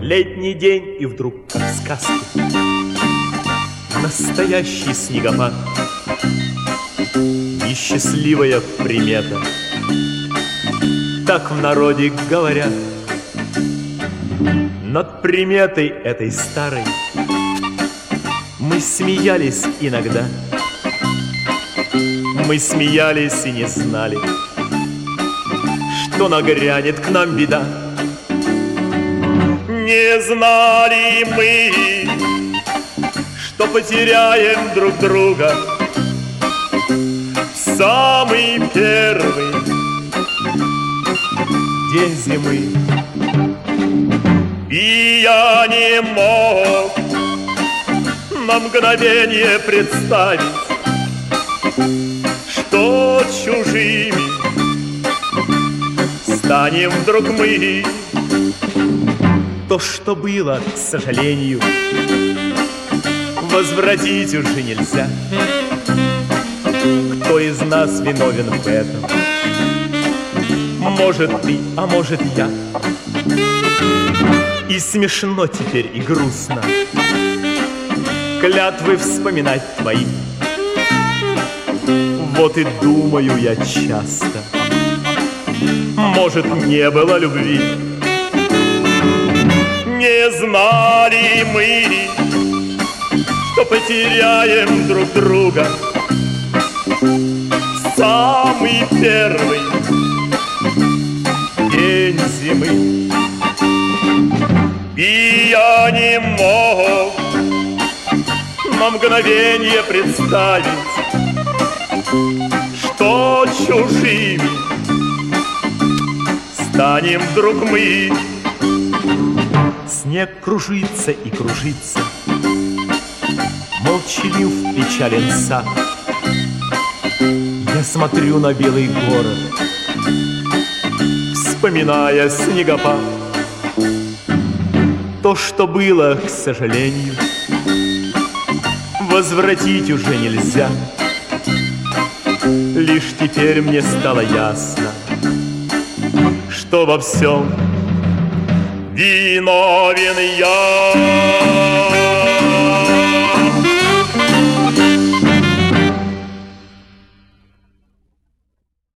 Летний день, и вдруг, как в сказке, настоящий снегопад. Несчастливая примета, так в народе говорят. Над приметой этой старой мы смеялись иногда. Мы смеялись и не знали, что нагрянет к нам беда. Не знали мы, что потеряем друг друга в самый первый день зимы. И я не мог на мгновение представить, что чужими станем вдруг мы. То, что было, к сожалению, возвратить уже нельзя. Кто из нас виновен в этом? Может, ты, а может, я. И смешно теперь, и грустно клятвы вспоминать твои. Вот и думаю я часто, может, не было любви. Не знали мы, что потеряем друг друга в самый первый день зимы. И я не мог на мгновение представить, что чужими станем вдруг мы. Снег кружится и кружится, молчалив, печален сад. Я смотрю на белый город, вспоминая снегопад. То, что было, к сожалению, возвратить уже нельзя. Лишь теперь мне стало ясно, что во всем виновен я.